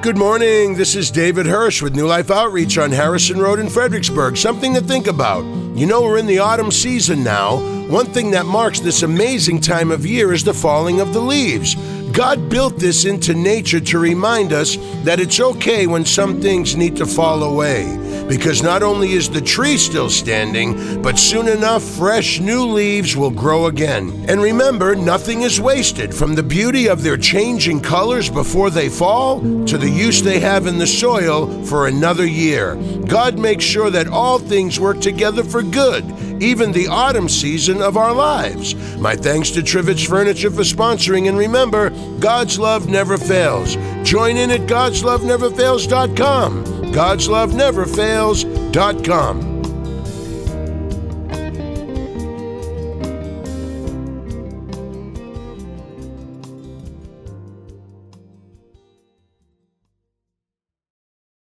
Good morning. This is David Hirsch with New Life Outreach on Harrison Road in Fredericksburg. Something to think about. You know, we're in the autumn season now. One thing that marks this amazing time of year is the falling of the leaves. God built this into nature to remind us that it's okay when some things need to fall away. Because not only is the tree still standing, but soon enough, fresh new leaves will grow again. And remember, nothing is wasted, from the beauty of their changing colors before they fall to the use they have in the soil for another year. God makes sure that all things work together for good, even the autumn season of our lives. My thanks to Trivets Furniture for sponsoring, and remember, God's love never fails. Join in at godsloveneverfails.com. godsloveneverfails.com.